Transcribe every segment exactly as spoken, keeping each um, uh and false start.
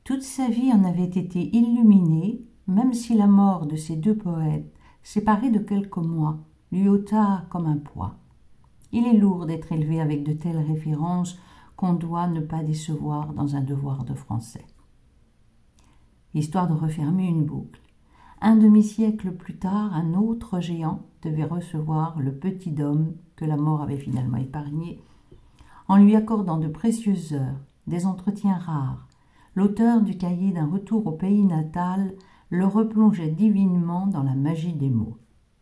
Toute sa vie en avait été illuminée, même si la mort de ces deux poètes, séparés de quelques mois, lui ôta comme un poids. Il est lourd d'être élevé avec de telles références qu'on doit ne pas décevoir dans un devoir de français. Histoire de refermer une boucle. Un demi-siècle plus tard, un autre géant devait recevoir le petit homme que la mort avait finalement épargné, en lui accordant de précieuses heures, des entretiens rares. L'auteur du cahier d'un retour au pays natal le replongeait divinement dans la magie des mots.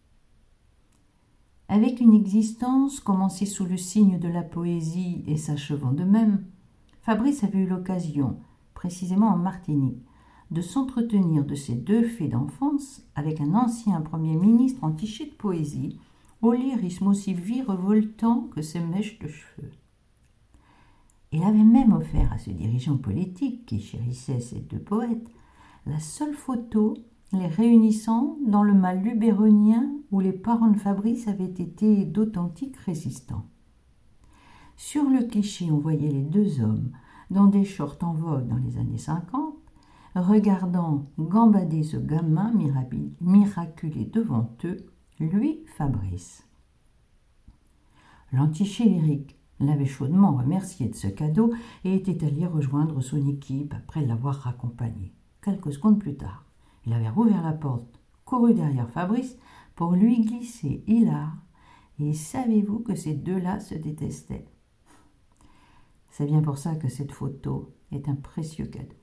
Avec une existence commencée sous le signe de la poésie et s'achevant de même, Fabrice avait eu l'occasion, précisément en Martinique, de s'entretenir de ses deux fées d'enfance avec un ancien Premier ministre entiché de poésie, au lyrisme aussi virevoltant que ses mèches de cheveux. Il avait même offert à ce dirigeant politique qui chérissait ces deux poètes la seule photo les réunissant dans le mal lubéronien où les parents de Fabrice avaient été d'authentiques résistants. Sur le cliché, on voyait les deux hommes, dans des shorts en vogue dans les années cinquante, regardant gambader ce gamin miraculé devant eux, lui, Fabrice. L'antiché lyrique l'avait chaudement remercié de ce cadeau et était allé rejoindre son équipe après l'avoir raccompagné. Quelques secondes plus tard, il avait rouvert la porte, couru derrière Fabrice pour lui glisser hilar. Et savez-vous que ces deux-là se détestaient? C'est bien pour ça que cette photo est un précieux cadeau.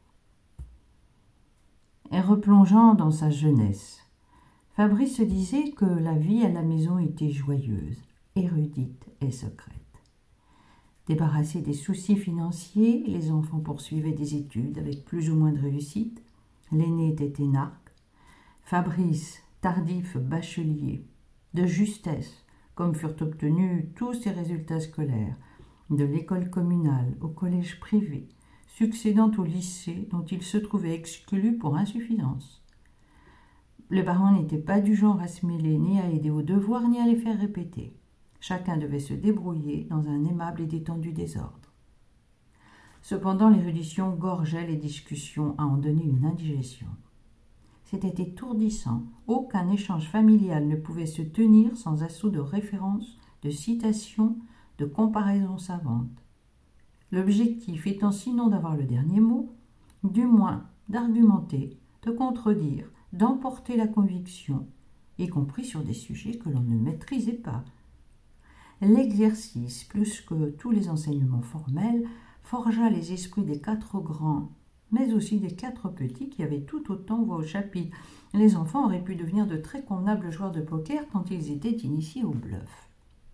Et replongeant dans sa jeunesse, Fabrice se disait que la vie à la maison était joyeuse, érudite et secrète. Débarrassés des soucis financiers, les enfants poursuivaient des études avec plus ou moins de réussite. L'aîné était énarque, Fabrice, tardif bachelier, de justesse, comme furent obtenus tous ses résultats scolaires, de l'école communale au collège privé, succédant au lycée dont il se trouvait exclu pour insuffisance. Les parents n'étaient pas du genre à se mêler ni à aider aux devoirs ni à les faire répéter. Chacun devait se débrouiller dans un aimable et détendu désordre. Cependant, l'érudition gorgeait les discussions à en donner une indigestion. C'était étourdissant. Aucun échange familial ne pouvait se tenir sans assaut de références, de citations, de comparaisons savantes. L'objectif étant sinon d'avoir le dernier mot, du moins d'argumenter, de contredire, d'emporter la conviction, y compris sur des sujets que l'on ne maîtrisait pas. L'exercice, plus que tous les enseignements formels, forgea les esprits des quatre grands, mais aussi des quatre petits qui avaient tout autant voix au chapitre. Les enfants auraient pu devenir de très convenables joueurs de poker quand ils étaient initiés au bluff.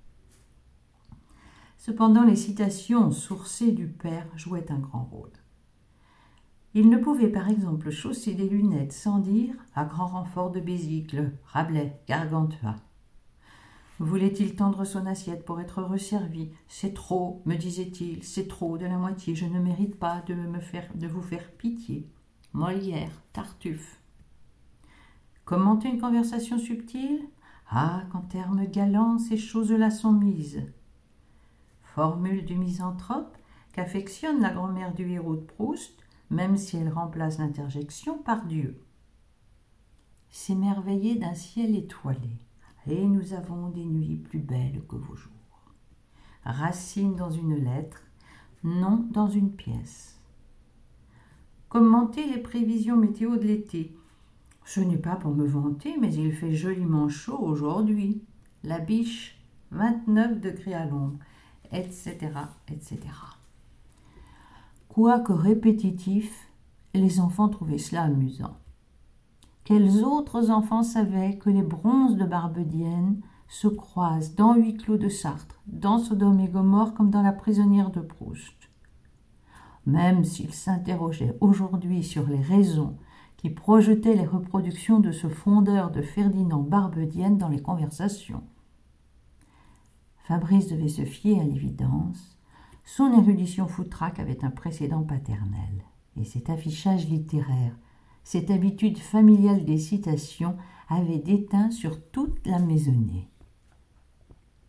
Cependant, les citations sourcées du père jouaient un grand rôle. Il ne pouvait par exemple chausser des lunettes sans dire, à grand renfort de Bésicle, Rabelais, Gargantua. Voulait-il tendre son assiette pour être resservi? C'est trop, me disait-il, c'est trop de la moitié, je ne mérite pas de, me faire, de vous faire pitié. Molière, Tartuffe. Commenter une conversation subtile? Ah, qu'en termes galants, ces choses-là sont mises. Formule du misanthrope qu'affectionne la grand-mère du héros de Proust, même si elle remplace l'interjection par Dieu. S'émerveiller d'un ciel étoilé. Et nous avons des nuits plus belles que vos jours. Racine dans une lettre, nom dans une pièce. Commenter les prévisions météo de l'été. Ce n'est pas pour me vanter, mais il fait joliment chaud aujourd'hui. La biche, vingt-neuf degrés à l'ombre, et cetera, et cetera. Quoique répétitif, les enfants trouvaient cela amusant. Quels autres enfants savaient que les bronzes de Barbedienne se croisent dans Huis clos de Sartre, dans Sodome et Gomorrhe comme dans La prisonnière de Proust? Même s'ils s'interrogeaient aujourd'hui sur les raisons qui projetaient les reproductions de ce fondeur de Ferdinand Barbedienne dans les conversations. Fabrice devait se fier à l'évidence. Son érudition foutraque avait un précédent paternel, et cet affichage littéraire, cette habitude familiale des citations avait déteint sur toute la maisonnée.